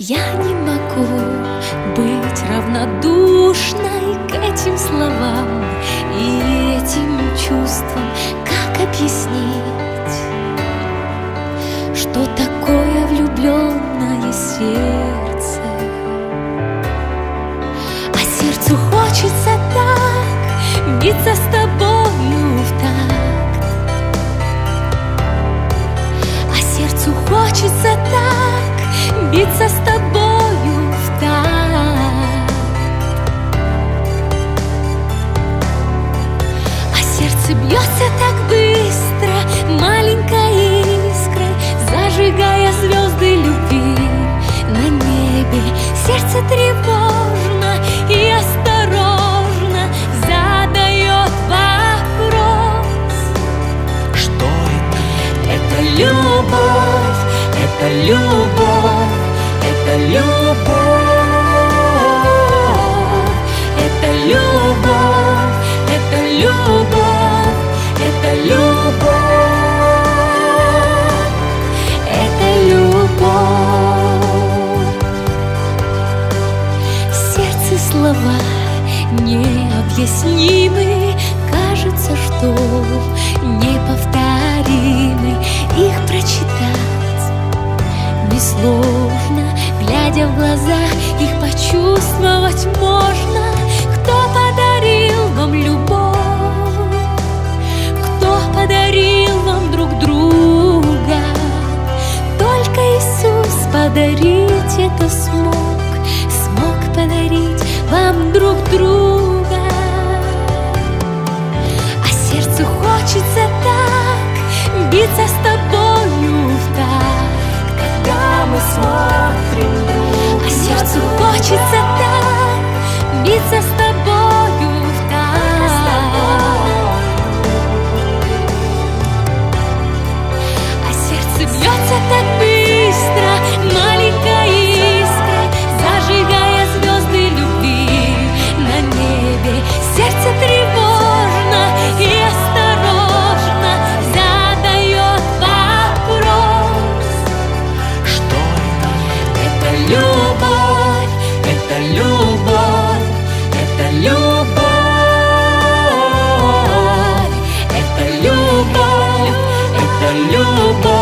Я не могу быть равнодушной к этим словам и этим чувствам. Как объяснить, что такое влюбленное сердце? А сердцу хочется так биться с тобою в такт. А сердцу хочется так биться с тобою в такт. А сердце бьется так быстро, маленькой искрой, зажигая звезды любви на небе. Сердце тревожно и осторожно задает вопрос: что это? Это любовь, это любовь, это любовь, это любовь, это любовь, это любовь, это любовь. В сердце слова необъяснимы, кажется, что неповторимы. Их прочитать несложно, глядя в глаза, их почувствовать можно. Кто подарил вам любовь? Кто подарил вам друг друга? Только Иисус подарить это смог, смог подарить вам друг друга. А сердцу хочется так биться с тобою в такт, Когда мы смотрим друг а сердцу хочется так биться с тобою в такт. А сердце бьется так быстро, маленькой искрой, зажигая звезды любви на небе. Сердце тревожно и осторожно задает вопрос: что это? это любовь, это любовь, это любовь, это любовь, это любовь.